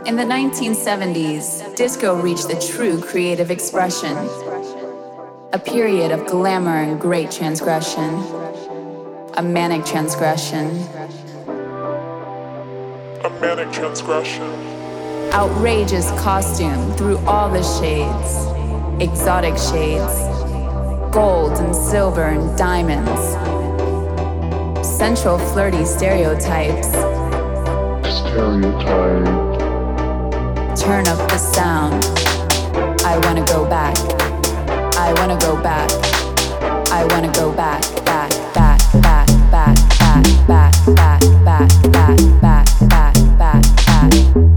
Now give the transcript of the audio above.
In the 1970s, disco reached the true creative expression, a period of glamour and great transgression, a manic transgression. A manic transgression. Outrageous costume through all the shades, exotic shades, gold and silver and diamonds, central flirty stereotypes. Turn up the sound. I wanna go back. I wanna go back. I wanna go back, back, back, back, back, back, back, back, back, back, back, back, back, back.